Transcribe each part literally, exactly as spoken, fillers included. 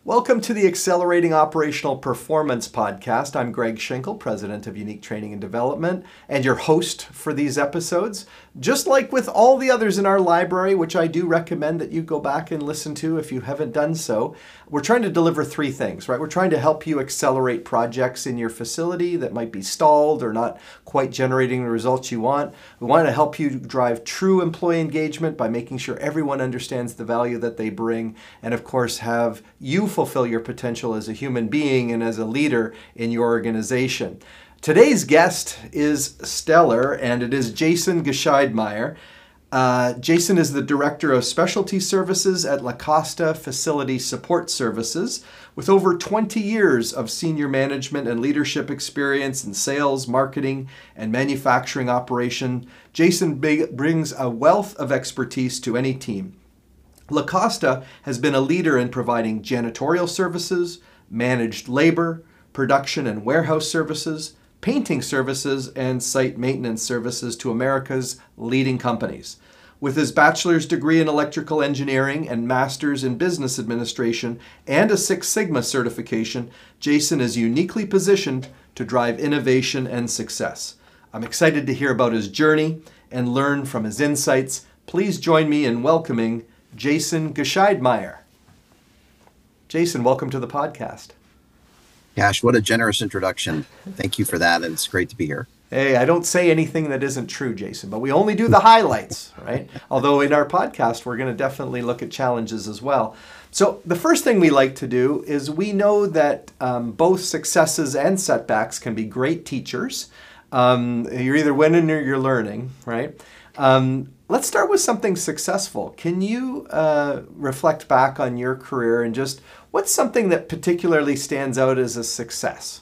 Welcome to the Accelerating Operational Performance podcast. I'm Greg Schenkel, President of Unique Training and Development, and your host for these episodes. Just like with all the others in our library, which I do recommend that you go back and listen to if you haven't done so, we're trying to deliver three things, right? We're trying to help you accelerate projects in your facility that might be stalled or not quite generating the results you want. We want to help you drive true employee engagement by making sure everyone understands the value that they bring, and of course have you fulfill your potential as a human being and as a leader in your organization. Today's guest is stellar, and it is Jason Gescheidmeyer. Uh, Jason is the Director of Specialty Services at La Costa Facility Support Services. With over twenty years of senior management and leadership experience in sales, marketing, and manufacturing operation, Jason big, brings a wealth of expertise to any team. La Costa has been a leader in providing janitorial services, managed labor, production and warehouse services, painting services, and site maintenance services to America's leading companies. With his bachelor's degree in electrical engineering and master's in business administration and a Six Sigma certification, Jason is uniquely positioned to drive innovation and success. I'm excited to hear about his journey and learn from his insights. Please join me in welcoming Jason Gescheidmeyer. Jason, welcome to the podcast. Gosh, what a generous introduction. Thank you for that, and it's great to be here. Hey, I don't say anything that isn't true, Jason, but we only do the highlights, right? Although in our podcast, we're going to definitely look at challenges as well. So the first thing we like to do is we know that um, both successes and setbacks can be great teachers. Um, you're either winning or you're learning, right? Um, let's start with something successful. Can you uh, reflect back on your career and just what's something that particularly stands out as a success?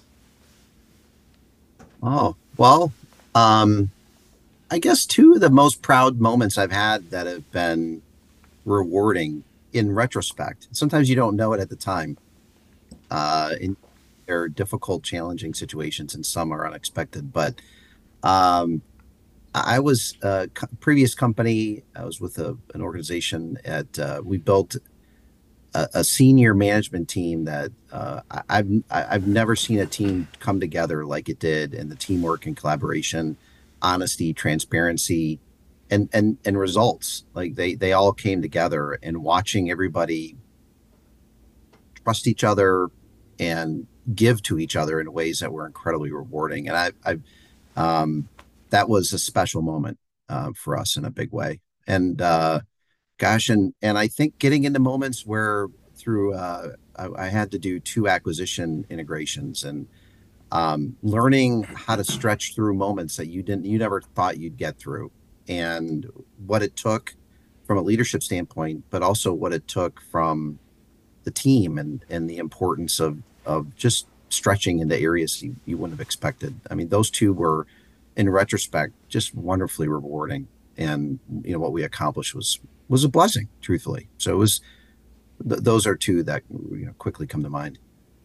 Oh, well, um, I guess two of the most proud moments I've had that have been rewarding in retrospect. Sometimes you don't know it at the time. Uh, in, there are difficult, challenging situations, and some are unexpected. But um, I was a co- previous company. I was with a, an organization at. Uh, we built a, a senior management team that uh, I, I've I've never seen a team come together like it did, and the teamwork and collaboration, honesty, transparency, and and and results. Like they they all came together, and watching everybody trust each other and give to each other in ways that were incredibly rewarding. And I I um. that was a special moment uh, for us in a big way. And uh, gosh, and and I think getting into moments where through uh, I, I had to do two acquisition integrations and um, learning how to stretch through moments that you didn't, you never thought you'd get through, and what it took from a leadership standpoint, but also what it took from the team and and the importance of of just stretching into areas you, you wouldn't have expected. I mean, those two were, in retrospect, just wonderfully rewarding, and you know what we accomplished was was a blessing, truthfully. So it was th- those are two that you know quickly come to mind.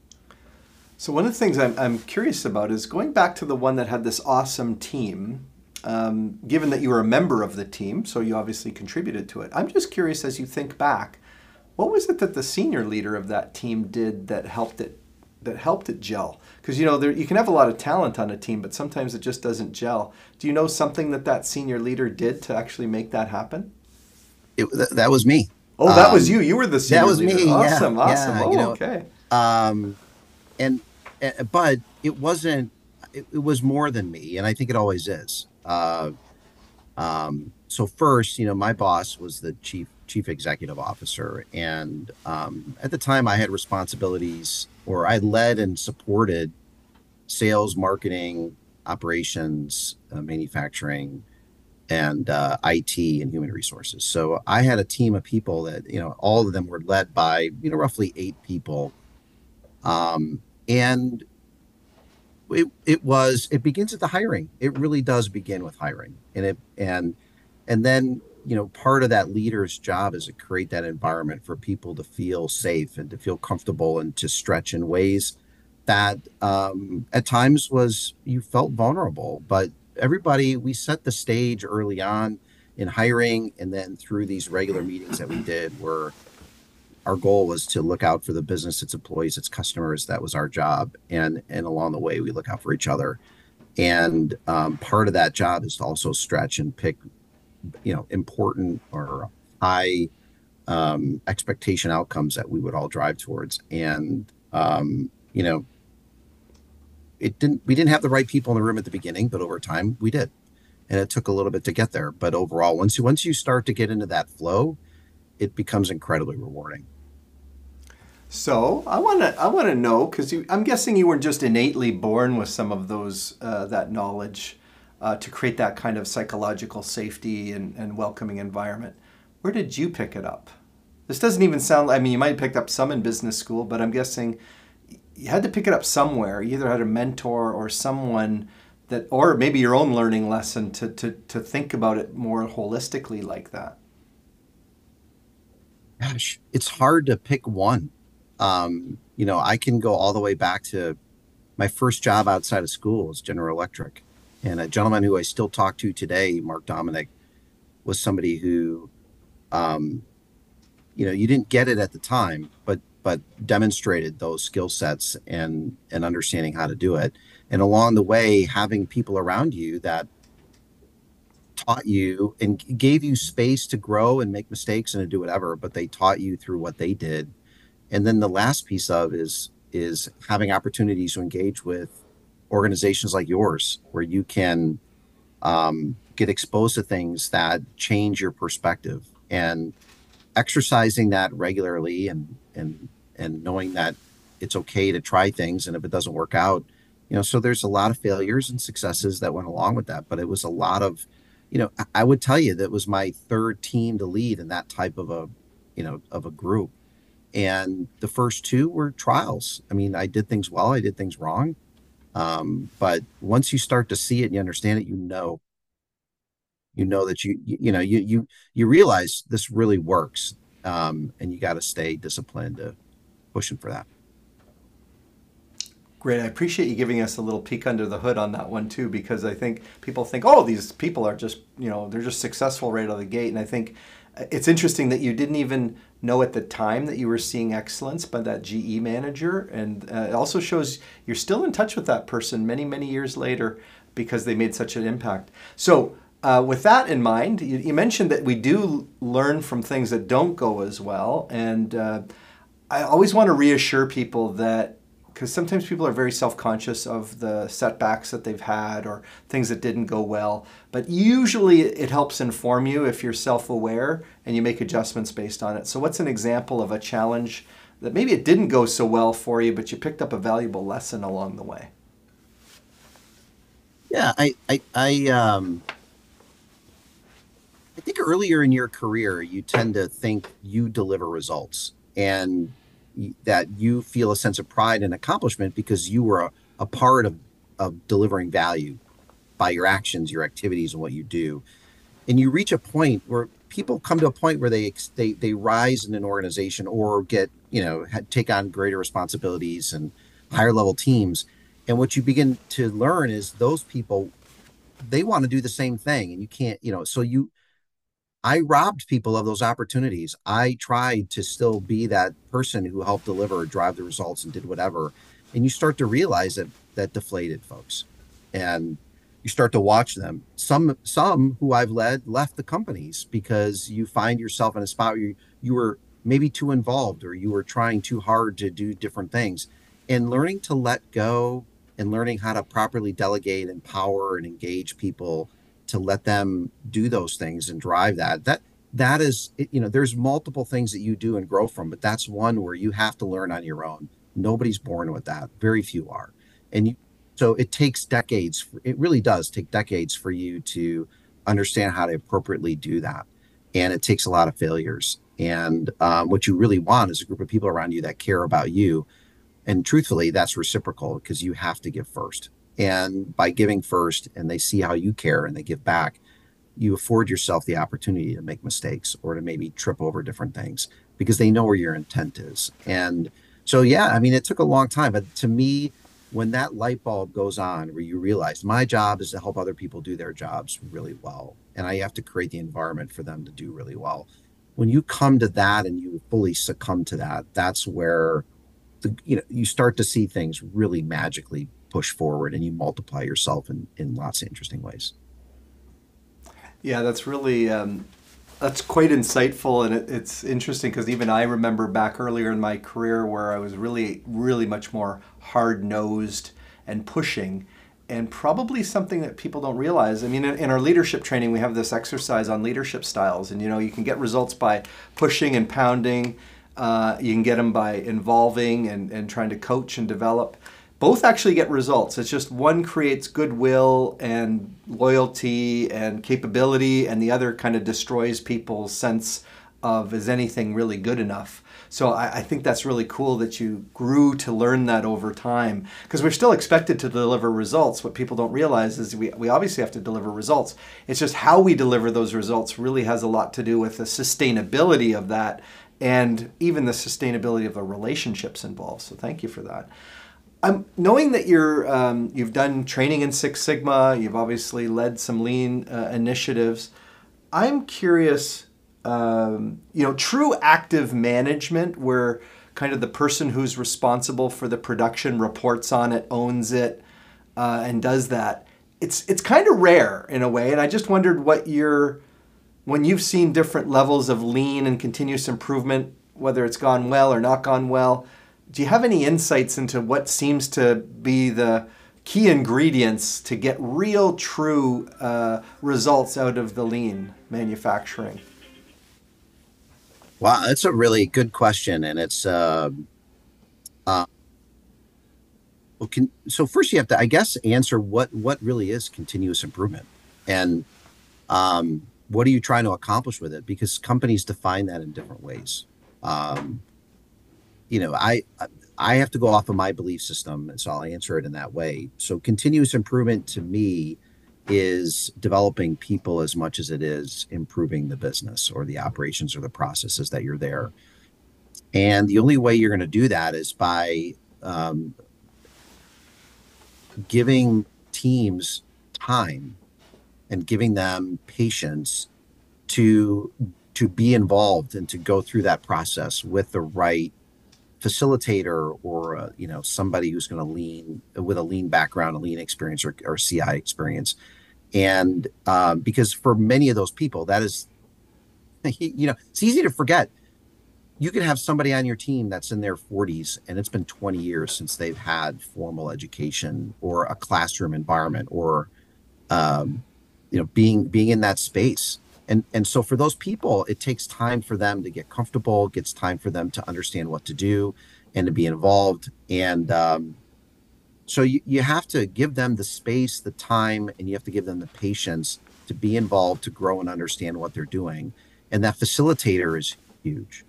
So one of the things I'm I'm curious about is going back to the one that had this awesome team. Um, given that you were a member of the team, so you obviously contributed to it. I'm just curious, as you think back, what was it that the senior leader of that team did that helped it that helped it gel? Because, you know, there, you can have a lot of talent on a team, but sometimes it just doesn't gel. Do you know something that that senior leader did to actually make that happen? It, th- that was me. Oh, that um, was you. You were the senior That was leader. me. Awesome, yeah, awesome. Yeah, oh, you know, okay. Um, and, and but it wasn't. It, it was more than me, and I think it always is. Uh, um, so first, you know, my boss was the chief chief executive officer, and um, at the time, I had responsibilities, or I led and supported sales, marketing, operations, uh, manufacturing, and uh, I T and human resources. So I had a team of people that, you know, all of them were led by, you know, roughly eight people. Um, and it, it was, it begins at the hiring. It really does begin with hiring. And it, and, and then, you know, part of that leader's job is to create that environment for people to feel safe and to feel comfortable and to stretch in ways that um, at times was you felt vulnerable, but everybody, we set the stage early on in hiring, and then through these regular meetings that we did where our goal was to look out for the business, its employees, its customers. That was our job. And, and along the way, we look out for each other. And um, part of that job is to also stretch and pick, you know, important or high um, expectation outcomes that we would all drive towards. And, um, you know, it didn't, we didn't have the right people in the room at the beginning, but over time we did. And it took a little bit to get there. But overall, once you, once you start to get into that flow, it becomes incredibly rewarding. So I want to I want to know, because I'm guessing you weren't just innately born with some of those uh, that knowledge uh, to create that kind of psychological safety and, and welcoming environment. Where did you pick it up? This doesn't even sound. I mean, you might have picked up some in business school, but I'm guessing you had to pick it up somewhere. You either had a mentor or someone that, or maybe your own learning lesson to to to think about it more holistically like that. Gosh, it's hard to pick one. Um, you know, I can go all the way back to my first job outside of school was General Electric. And a gentleman who I still talk to today, Mark Dominic, was somebody who, um, you know, you didn't get it at the time, but but demonstrated those skill sets and and understanding how to do it. And along the way, having people around you that taught you and gave you space to grow and make mistakes and to do whatever, but they taught you through what they did. And then the last piece of is is having opportunities to engage with organizations like yours, where you can um, get exposed to things that change your perspective, and exercising that regularly, and and and knowing that it's okay to try things, and if it doesn't work out, you know. So there's a lot of failures and successes that went along with that, but it was a lot of, you know, I would tell you that was my third team to lead in that type of a, you know, of a group. And the first two were trials. I mean, I did things well, I did things wrong. Um, but once you start to see it and you understand it, you know, you know that you, you, you know, you, you, you realize this really works. Um, and you got to stay disciplined to pushing for that. Great. I appreciate you giving us a little peek under the hood on that one too, because I think people think, oh, these people are just, you know, they're just successful right out of the gate. And I think it's interesting that you didn't even know at the time that you were seeing excellence by that G E manager. And uh, it also shows you're still in touch with that person many, many years later because they made such an impact. So uh, with that in mind, you, you mentioned that we do learn from things that don't go as well. And uh, I always want to reassure people that, because sometimes people are very self-conscious of the setbacks that they've had or things that didn't go well. But usually it helps inform you if you're self-aware and you make adjustments based on it. So what's an example of a challenge that maybe it didn't go so well for you, but you picked up a valuable lesson along the way? Yeah, I, I, I, um, I think earlier in your career, you tend to think you deliver results, and that you feel a sense of pride and accomplishment because you were a, a part of, of delivering value by your actions, your activities, and what you do. And you reach a point where people come to a point where they they they rise in an organization or get, you know, take on greater responsibilities and higher level teams. And what you begin to learn is those people, they want to do the same thing, and you can't, you know, so you I robbed people of those opportunities. I tried to still be that person who helped deliver, drive the results, and did whatever. And you start to realize that that deflated folks, and you start to watch them. Some some who I've led left the companies because you find yourself in a spot where you, you were maybe too involved, or you were trying too hard to do different things. And learning to let go and learning how to properly delegate, empower, and engage people to let them do those things and drive that. That that is, you know, there's multiple things that you do and grow from, but that's one where you have to learn on your own. Nobody's born with that. Very few are. And you, so it takes decades. It really does take decades for you to understand how to appropriately do that. And it takes a lot of failures. And um, what you really want is a group of people around you that care about you. And truthfully, that's reciprocal because you have to give first. And by giving first, and they see how you care and they give back, you afford yourself the opportunity to make mistakes or to maybe trip over different things because they know where your intent is. And so, yeah, I mean, it took a long time. But to me, when that light bulb goes on where you realize my job is to help other people do their jobs really well, and I have to create the environment for them to do really well. when you come to that and you fully succumb to that, that's where the, you know, you start to see things really magically push forward, and you multiply yourself in, in lots of interesting ways. Yeah, that's really um, that's quite insightful, and it, it's interesting because even I remember back earlier in my career where I was really, really much more hard nosed and pushing, and probably something that people don't realize. I mean, in, in our leadership training, we have this exercise on leadership styles, and you know, you can get results by pushing and pounding. Uh, you can get them by involving and, and trying to coach and develop. Both actually get results. It's just one creates goodwill and loyalty and capability, and the other kind of destroys people's sense of, is anything really good enough? So I, I think that's really cool that you grew to learn that over time, because we're still expected to deliver results. What people don't realize is we, we obviously have to deliver results. It's just how we deliver those results really has a lot to do with the sustainability of that, and even the sustainability of the relationships involved. So thank you for that. Um, knowing that you're, um, you've done training in Six Sigma, you've obviously led some lean uh, initiatives, I'm curious, um, you know, true active management where kind of the person who's responsible for the production reports on it, owns it, uh, and does that, it's, it's kind of rare in a way. And I just wondered what your, when you've seen different levels of lean and continuous improvement, whether it's gone well or not gone well, do you have any insights into what seems to be the key ingredients to get real, true uh, results out of the lean manufacturing? Wow, that's a really good question, and it's uh, uh, well, can, so first you have to, I guess, answer what what really is continuous improvement, and um, what are you trying to accomplish with it? Because companies define that in different ways. Um, you know, I I have to go off of my belief system, and so I'll answer it in that way. So continuous improvement to me is developing people as much as it is improving the business or the operations or the processes that you're there. And the only way you're going to do that is by um, giving teams time and giving them patience to to be involved and to go through that process with the right facilitator, or uh, you know, somebody who's going to lean with a lean background, a lean experience, or, or C I experience. And um, because for many of those people, that is, you know, it's easy to forget. You could have somebody on your team that's in their forties and it's been twenty years since they've had formal education or a classroom environment, or um, you know, being being in that space. And and so for those people, it takes time for them to get comfortable. It gets time for them to understand what to do and to be involved. And um, so you, you have to give them the space, the time, and you have to give them the patience to be involved, to grow and understand what they're doing. And that facilitator is huge.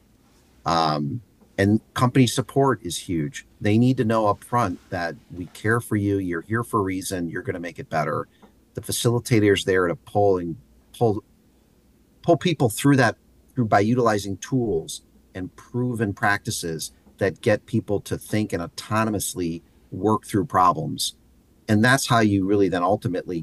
Um, and company support is huge. They need to know up front that we care for you. You're here for a reason. You're going to make it better. The facilitator is there to pull and pull pull people through that through by utilizing tools and proven practices that get people to think and autonomously work through problems. And that's how you really then ultimately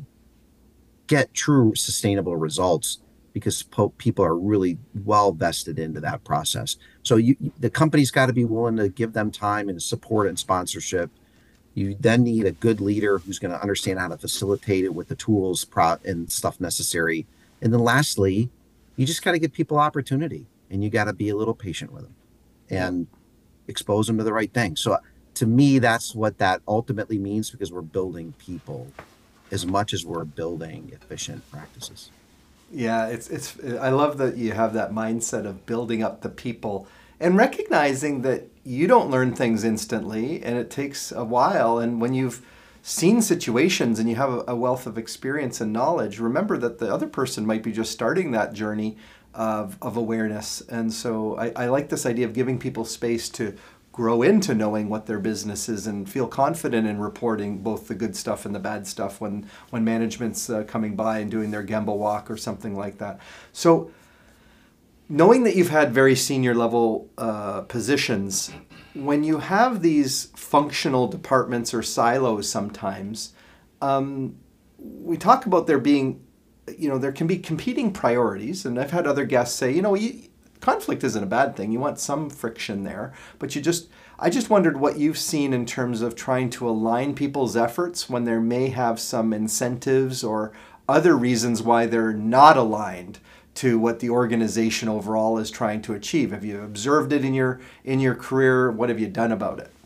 get true sustainable results, because po- people are really well vested into that process. So you, the company's got to be willing to give them time and support and sponsorship. You then need a good leader who's going to understand how to facilitate it with the tools pro- and stuff necessary. And then lastly, you just got to give people opportunity, and you got to be a little patient with them and expose them to the right thing. So to me, that's what that ultimately means, because we're building people as much as we're building efficient practices. Yeah, it's it's. I love that you have that mindset of building up the people and recognizing that you don't learn things instantly, and it takes a while. And when you've seen situations and you have a wealth of experience and knowledge, remember that the other person might be just starting that journey of, of awareness. And so I, I like this idea of giving people space to grow into knowing what their business is and feel confident in reporting both the good stuff and the bad stuff when, when management's uh, coming by and doing their Gemba walk or something like that. So knowing that you've had very senior level uh, positions, when you have these functional departments or silos sometimes, um, we talk about there being, you know, there can be competing priorities. And I've had other guests say, you know, you, conflict isn't a bad thing. You want some friction there, but you just, I just wondered what you've seen in terms of trying to align people's efforts when there may have some incentives or other reasons why they're not aligned to what the organization overall is trying to achieve. Have you observed it in your in your career? What have you done about it?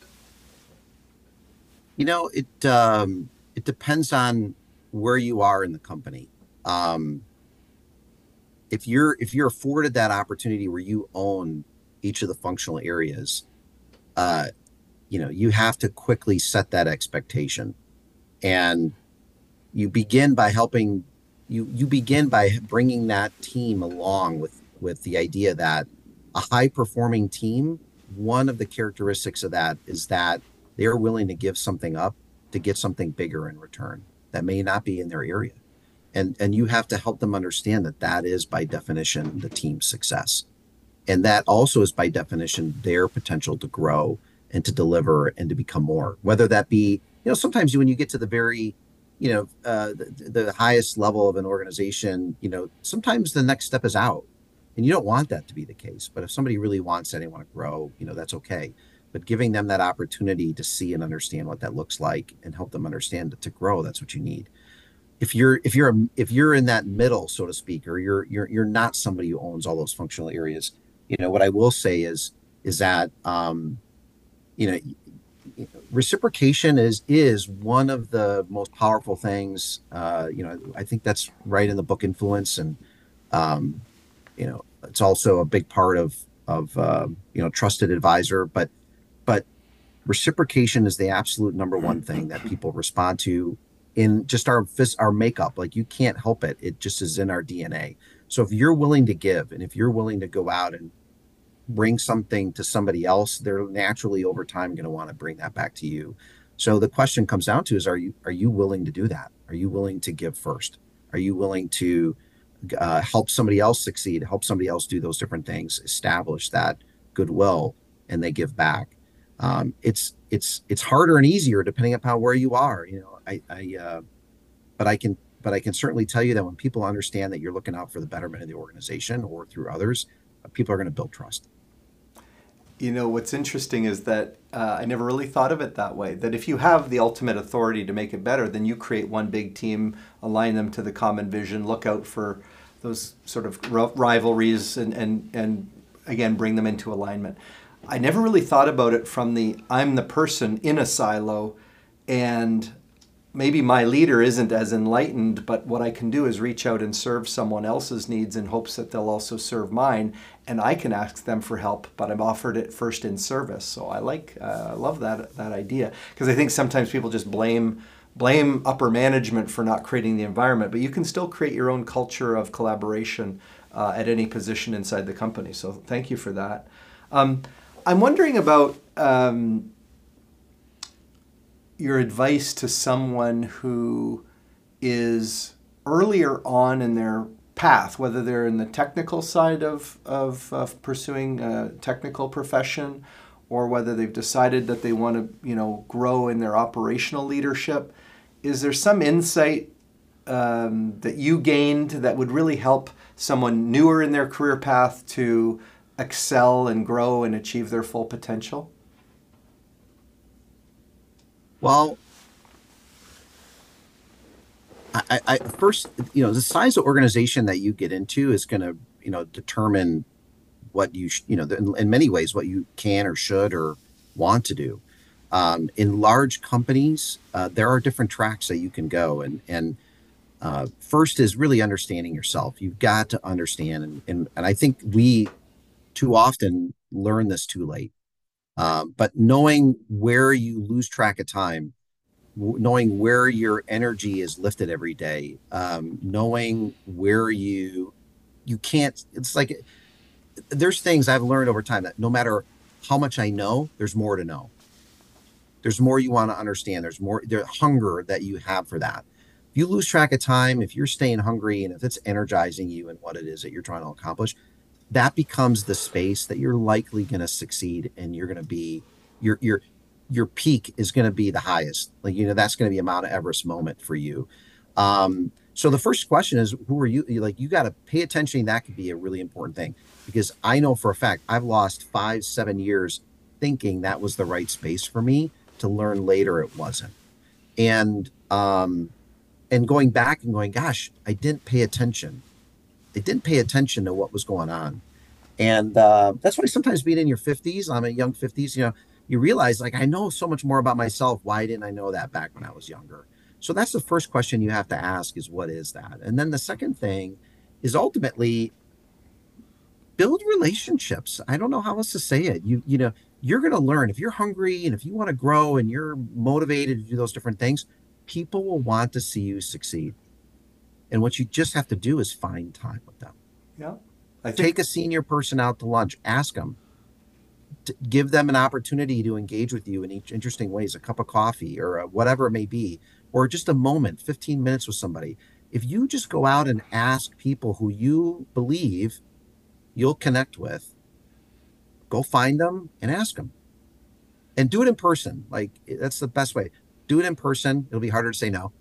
You know, it um, it depends on where you are in the company. Um, if you're if you're afforded that opportunity where you own each of the functional areas, uh, you know, you have to quickly set that expectation, and you begin by helping you you begin by bringing that team along with with the idea that a high performing team, one of the characteristics of that is that they're willing to give something up to get something bigger in return that may not be in their area. And and you have to help them understand that that is by definition the team's success. And that also is by definition their potential to grow and to deliver and to become more. Whether that be, you know, sometimes when you get to the very, you know, uh, the, the highest level of an organization, you know, sometimes the next step is out. And you don't want that to be the case. But if somebody really wants that, they want to grow, you know, that's okay. But giving them that opportunity to see and understand what that looks like and help them understand that to grow, that's what you need. If you're if you're a, if you're in that middle, so to speak, or you're you're you're not somebody who owns all those functional areas, you know, what I will say is is that um, you know, reciprocation is is one of the most powerful things. Uh, you know, I think that's right in the book Influence, and um, you know, it's also a big part of of uh, you know, Trusted Advisor. But but reciprocation is the absolute number one thing that people respond to in just our our makeup. Like, you can't help it; it just is in our D N A. So if you're willing to give, and if you're willing to go out and bring something to somebody else, they're naturally over time going to want to bring that back to you. So the question comes down to is, are you are you willing to do that? Are you willing to give first? Are you willing to uh, help somebody else succeed, help somebody else do those different things, establish that goodwill, and they give back? Um, it's it's it's harder and easier depending upon where you are. You know, I, I uh, but I can but I can certainly tell you that when people understand that you're looking out for the betterment of the organization or through others, people are going to build trust. You know, what's interesting is that uh, I never really thought of it that way, that if you have the ultimate authority to make it better, then you create one big team, align them to the common vision, look out for those sort of rivalries, and, and, and again, bring them into alignment. I never really thought about it from the, I'm the person in a silo, and maybe my leader isn't as enlightened, but what I can do is reach out and serve someone else's needs in hopes that they'll also serve mine, and I can ask them for help, but I'm offered it first in service. So I like, uh, I love that that idea, because I think sometimes people just blame blame upper management for not creating the environment, but you can still create your own culture of collaboration uh, at any position inside the company. So thank you for that. Um, I'm wondering about um, your advice to someone who is earlier on in their path, whether they're in the technical side of, of, of pursuing a technical profession, or whether they've decided that they want to, you know, grow in their operational leadership. Is there some insight um, that you gained that would really help someone newer in their career path to excel and grow and achieve their full potential? Well, I, I first, you know, the size of organization that you get into is going to, you know, determine what you, sh- you know, in, in many ways, what you can or should or want to do. Um, in large companies, uh, there are different tracks that you can go. And, and uh, first is really understanding yourself. You've got to understand. And, and, and I think we too often learn this too late. Um, but knowing where you lose track of time, w- knowing where your energy is lifted every day, um, knowing where you you can't. It's like there's things I've learned over time that no matter how much I know, there's more to know. There's more you want to understand. There's more the hunger that you have for that. If you lose track of time, if you're staying hungry, and if it's energizing you and what it is that you're trying to accomplish, that becomes the space that you're likely going to succeed, and you're going to be your your your peak is going to be the highest. Like, you know, that's going to be a Mount Everest moment for you. Um, So the first question is, who are you? You like, you got to pay attention. That could be a really important thing because I know for a fact I've lost five, seven years thinking that was the right space for me to learn later it wasn't. And, um, and going back and going, gosh, I didn't pay attention. I didn't pay attention to what was going on. And uh, that's why sometimes being in your fifties, I'm a young fifties, you know, you realize like, I know so much more about myself. Why didn't I know that back when I was younger? So that's the first question you have to ask is, what is that? And then the second thing is ultimately build relationships. I don't know how else to say it. You, you know, you're going to learn if you're hungry and if you want to grow and you're motivated to do those different things, people will want to see you succeed. And what you just have to do is find time with them. Yeah. I think Take a senior person out to lunch, ask them, to give them an opportunity to engage with you in each interesting ways, a cup of coffee or a, whatever it may be, or just a moment, fifteen minutes with somebody. If you just go out and ask people who you believe you'll connect with, go find them and ask them, and do it in person. Like, that's the best way. Do it in person. It'll be harder to say no.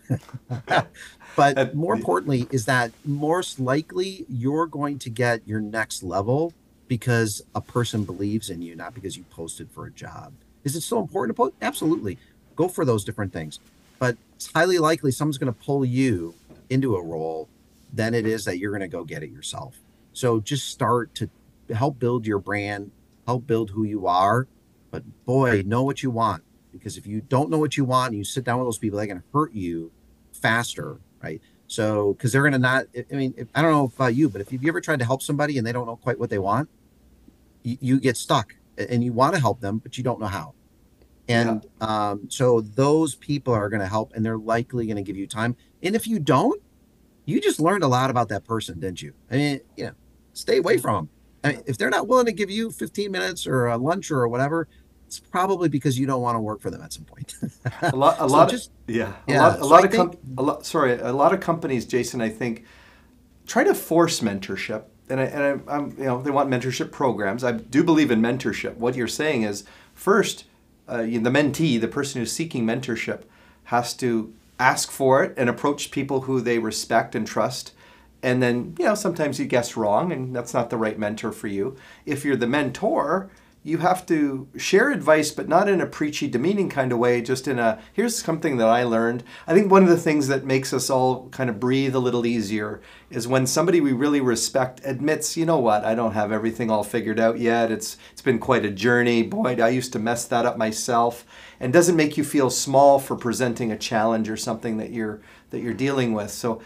But more importantly is that most likely you're going to get your next level because a person believes in you, not because you posted for a job. Is it so important to post? Absolutely. Go for those different things. But it's highly likely someone's going to pull you into a role than it is that you're going to go get it yourself. So just start to help build your brand, help build who you are. But boy, know what you want. Because if you don't know what you want and you sit down with those people, they're going to hurt you faster, right? So, because they're going to not, I mean, if, I don't know about you, but if you've ever tried to help somebody and they don't know quite what they want, you, you get stuck and you want to help them, but you don't know how. And yeah. um, so those people are going to help and they're likely going to give you time. And if you don't, you just learned a lot about that person, didn't you? I mean, you know, stay away from them. I mean, if they're not willing to give you fifteen minutes or a lunch or whatever, it's probably because you don't want to work for them at some point. a lot, a so lot, just, of, yeah, a yeah, lot, a so lot I of, com- think, a lot. Sorry, a lot of companies, Jason, I think, try to force mentorship, and I, and I, I'm, you know, they want mentorship programs. I do believe in mentorship. What you're saying is, first, uh, the mentee, the person who's seeking mentorship, has to ask for it and approach people who they respect and trust. And then, you know, sometimes you guess wrong, and that's not the right mentor for you. If you're the mentor, you have to share advice, but not in a preachy, demeaning kind of way, just in a, here's something that I learned. I think one of the things that makes us all kind of breathe a little easier is when somebody we really respect admits, you know what, I don't have everything all figured out yet. It's It's been quite a journey. Boy, I used to mess that up myself. And doesn't make you feel small for presenting a challenge or something that you're that you're dealing with. So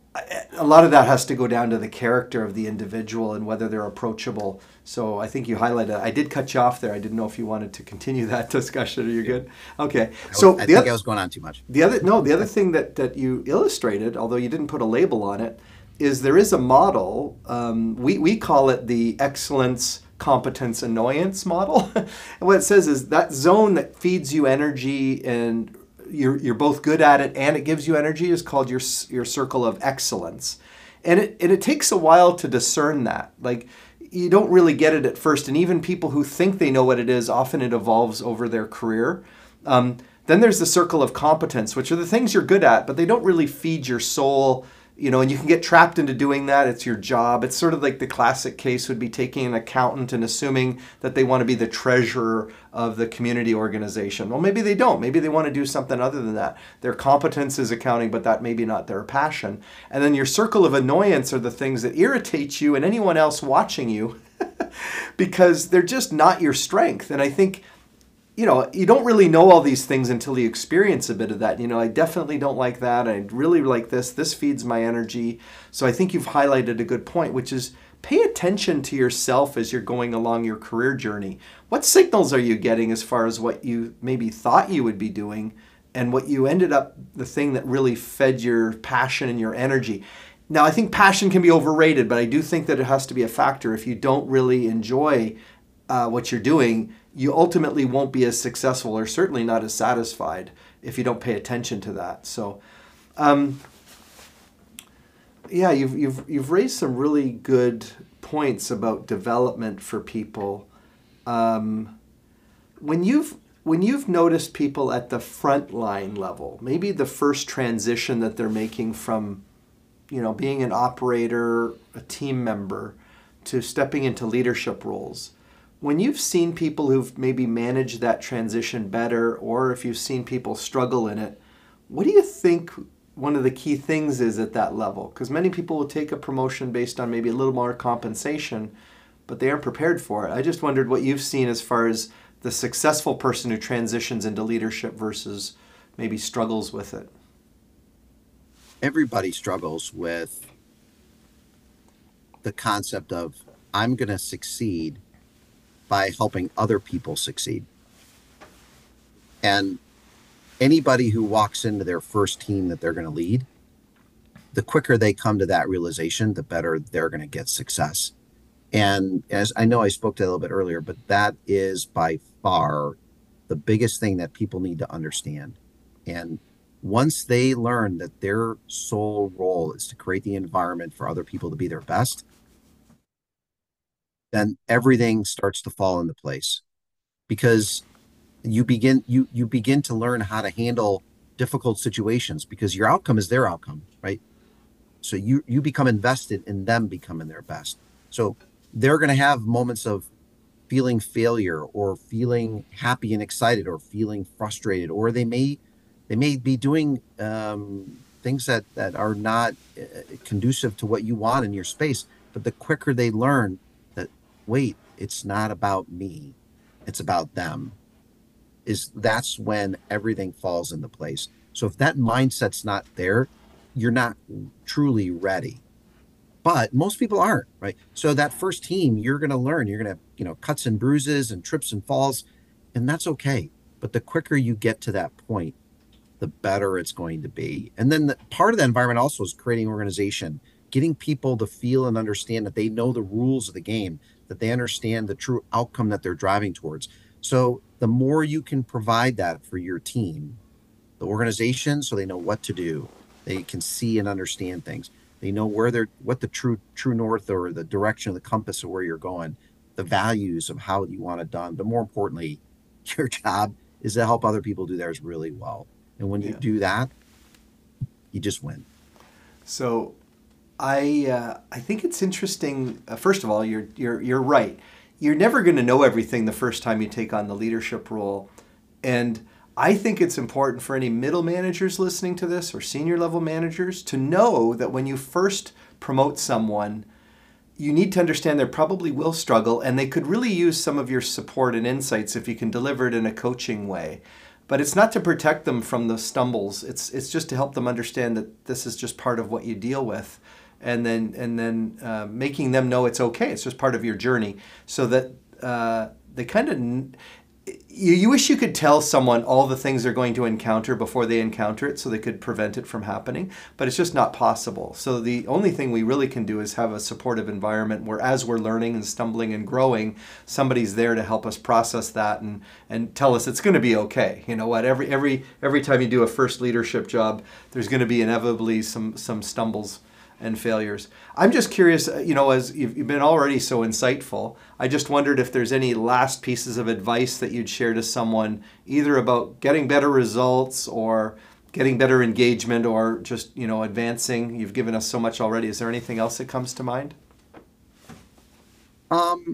a lot of that has to go down to the character of the individual and whether they're approachable. So I think you highlighted, I did cut you off there. I didn't know if you wanted to continue that discussion. Are you good? Okay. So I the think other, I was going on too much. The other, no, the other thing that, that you illustrated, although you didn't put a label on it, is there is a model. Um, we, we call it the excellence, competence, annoyance model. And what it says is that zone that feeds you energy and you're you're both good at it and it gives you energy is called your your circle of excellence. And it and it takes a while to discern that. Like, you don't really get it at first, and even people who think they know what it is, often it evolves over their career. Um, then there's the circle of competence, which are the things you're good at, but they don't really feed your soul. You know, and you can get trapped into doing that. It's your job. It's sort of like the classic case would be taking an accountant and assuming that they want to be the treasurer of the community organization. Well, maybe they don't. Maybe they want to do something other than that. Their competence is accounting, but that may be not their passion. And then your circle of annoyance are the things that irritate you and anyone else watching you because they're just not your strength. And I think, you know, you don't really know all these things until you experience a bit of that. You know, I definitely don't like that. I really like this. This feeds my energy. So I think you've highlighted a good point, which is pay attention to yourself as you're going along your career journey. What signals are you getting as far as what you maybe thought you would be doing and what you ended up, the thing that really fed your passion and your energy? Now, I think passion can be overrated, but I do think that it has to be a factor. If you don't really enjoy uh, what you're doing, you ultimately won't be as successful or certainly not as satisfied if you don't pay attention to that. So, um, yeah, you've, you've, you've raised some really good points about development for people. Um, when you've, when you've noticed people at the frontline level, maybe the first transition that they're making from you know, being an operator, a team member, to stepping into leadership roles. When you've seen people who've maybe managed that transition better, or if you've seen people struggle in it, what do you think one of the key things is at that level? Because many people will take a promotion based on maybe a little more compensation, but they aren't prepared for it. I just wondered what you've seen as far as the successful person who transitions into leadership versus maybe struggles with it. Everybody struggles with the concept of, I'm going to succeed by helping other people succeed. And anybody who walks into their first team that they're going to lead, the quicker they come to that realization, the better they're going to get success. And as I know I spoke to that a little bit earlier, but that is by far the biggest thing that people need to understand. And once they learn that their sole role is to create the environment for other people to be their best, then everything starts to fall into place, because you begin you you begin to learn how to handle difficult situations, because your outcome is their outcome, right? So you you become invested in them becoming their best. So they're going to have moments of feeling failure, or feeling happy and excited, or feeling frustrated, or they may they may be doing um, things that that are not uh, conducive to what you want in your space. But the quicker they learn that, wait, it's not about me, it's about them, is that's when everything falls into place. So if that mindset's not there, you're not truly ready. But most people aren't, right? So that first team, you're going to learn, you're going to have, you know, cuts and bruises and trips and falls, and that's okay. But the quicker you get to that point, the better it's going to be. And then the, part of that environment also is creating organization, getting people to feel and understand that they know the rules of the game, that they understand the true outcome that they're driving towards. So the more you can provide that for your team, the organization, so they know what to do, they can see and understand things. They know where they're, what the true true north, or the direction of the compass of where you're going, the values of how you want it done. But more importantly, your job is to help other people do theirs really well. And when you Yeah. do that, you just win. So I uh, I think it's interesting. Uh, first of all, you're you're you're right. You're never going to know everything the first time you take on the leadership role, and I think it's important for any middle managers listening to this, or senior level managers, to know that when you first promote someone, you need to understand they probably will struggle, and they could really use some of your support and insights if you can deliver it in a coaching way. But it's not to protect them from the stumbles. It's it's just to help them understand that this is just part of what you deal with, and then and then uh, making them know it's okay. It's just part of your journey, so that uh, they kind of. N- You, you wish you could tell someone all the things they're going to encounter before they encounter it, so they could prevent it from happening, but it's just not possible. So the only thing we really can do is have a supportive environment where, as we're learning and stumbling and growing, somebody's there to help us process that and and tell us it's going to be okay. You know what? Every every every time you do a first leadership job, there's going to be inevitably some some stumbles and failures. I'm just curious, you know, as you've, you've been already so insightful, I just wondered if there's any last pieces of advice that you'd share to someone, either about getting better results, or getting better engagement, or just, you know, advancing. You've given us so much already. Is there anything else that comes to mind? Um,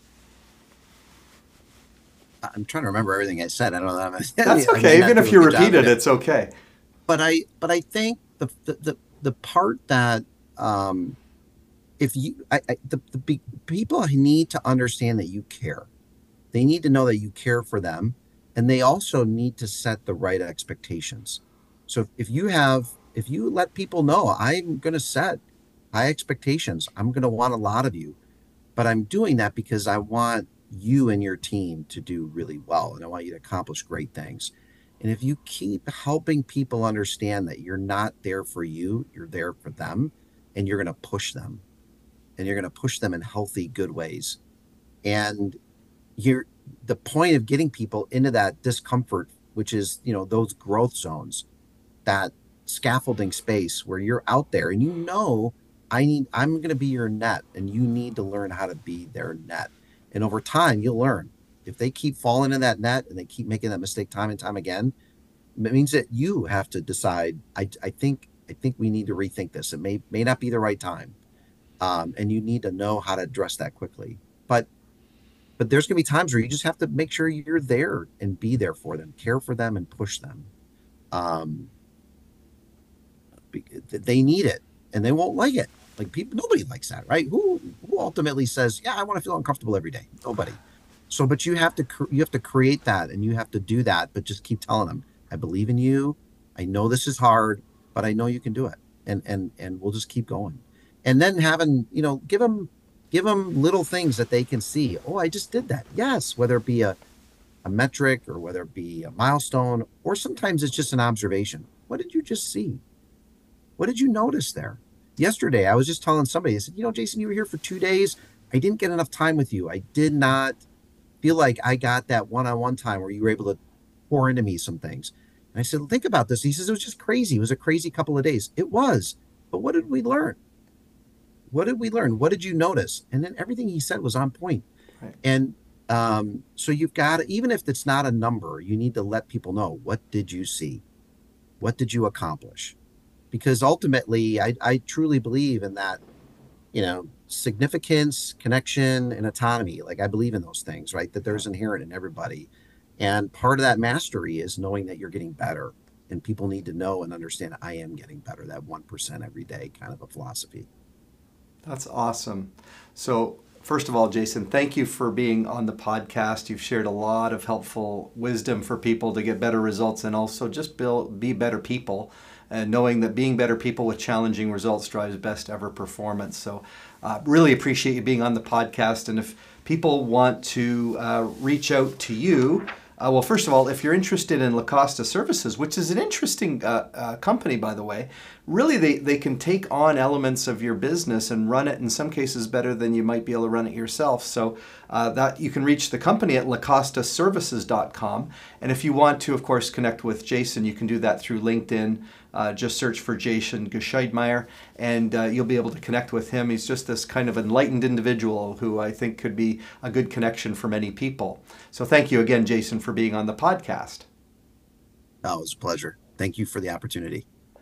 I'm trying to remember everything I said. I don't know. I'm, That's I okay. may Even not if do a you good job repeat of it, it's okay. But I, but I think the the the, the part that um, if you, I, I the the be, people need to understand that you care. They need to know that you care for them, and they also need to set the right expectations. So if, if you have, if you let people know, I'm going to set high expectations, I'm going to want a lot of you, but I'm doing that because I want you and your team to do really well, and I want you to accomplish great things. And if you keep helping people understand that you're not there for you, you're there for them, and you're going to push them, and you're going to push them in healthy, good ways. And you're the point of getting people into that discomfort, which is, you know, those growth zones, that scaffolding space where you're out there and you know, I need, I'm going to be your net, and you need to learn how to be their net. And over time, you'll learn. If they keep falling in that net and they keep making that mistake time and time again, it means that you have to decide, I, I think I think we need to rethink this. It may may not be the right time, um, and you need to know how to address that quickly. But but there's going to be times where you just have to make sure you're there and be there for them, care for them, and push them. Um, they need it, and they won't like it. Like people, nobody likes that, right? Who who ultimately says, "Yeah, I want to feel uncomfortable every day"? Nobody. So, but you have to you have to create that, and you have to do that. But just keep telling them, "I believe in you. I know this is hard, but I know you can do it." And and and we'll just keep going. And then having, you know, give them give them little things that they can see. Oh, I just did that. Yes, whether it be a a metric or whether it be a milestone, or sometimes it's just an observation. What did you just see? What did you notice there? Yesterday, I was just telling somebody, I said, you know, Jason, you were here for two days. I didn't get enough time with you. I did not feel like I got that one-on-one time where you were able to pour into me some things. And I said, think about this. He says, it was just crazy. It was a crazy couple of days. It was. But what did we learn? What did we learn? What did you notice? And then everything he said was on point. Right. And um, so you've got to, even if it's not a number, you need to let people know, what did you see? What did you accomplish? Because ultimately, I, I truly believe in that, you know, significance, connection, and autonomy. Like I believe in those things, right? That there's inherent in everybody. And part of that mastery is knowing that you're getting better. And people need to know and understand I am getting better, that one percent every day kind of a philosophy. That's awesome. So first of all, Jason, thank you for being on the podcast. You've shared a lot of helpful wisdom for people to get better results and also just build, be better people. And knowing that being better people with challenging results drives best ever performance. So uh, really appreciate you being on the podcast. And if people want to uh, reach out to you, uh, well, first of all, if you're interested in LaCosta Services, which is an interesting uh, uh, company, by the way, really they, they can take on elements of your business and run it in some cases better than you might be able to run it yourself. So uh, that you can reach the company at la costa services dot com. And if you want to, of course, connect with Jason, you can do that through LinkedIn. Uh, just search for Jason Gescheidmeier, and uh, you'll be able to connect with him. He's just this kind of enlightened individual who I think could be a good connection for many people. So thank you again, Jason, for being on the podcast. Oh, it was a pleasure. Thank you for the opportunity.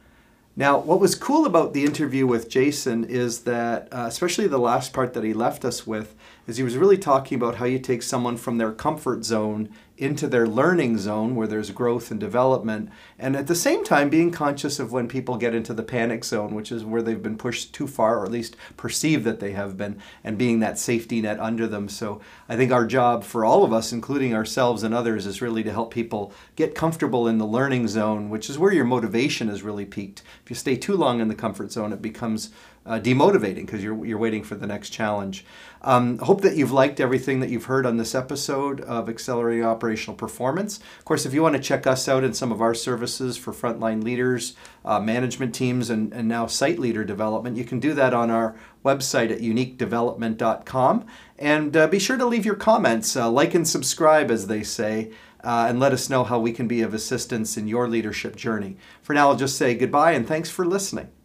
Now, what was cool about the interview with Jason is that, uh, especially the last part that he left us with, is he was really talking about how you take someone from their comfort zone into their learning zone where there's growth and development, and at the same time being conscious of when people get into the panic zone, which is where they've been pushed too far, or at least perceive that they have been, and being that safety net under them. So I think our job for all of us, including ourselves and others, is really to help people get comfortable in the learning zone, which is where your motivation is really peaked. If you stay too long in the comfort zone, it becomes Uh, demotivating because you're you're waiting for the next challenge. Um, hope that you've liked everything that you've heard on this episode of Accelerating Operational Performance. Of course, if you want to check us out in some of our services for frontline leaders, uh, management teams, and, and now site leader development, you can do that on our website at unique development dot com. And uh, be sure to leave your comments, uh, like and subscribe, as they say, uh, and let us know how we can be of assistance in your leadership journey. For now, I'll just say goodbye and thanks for listening.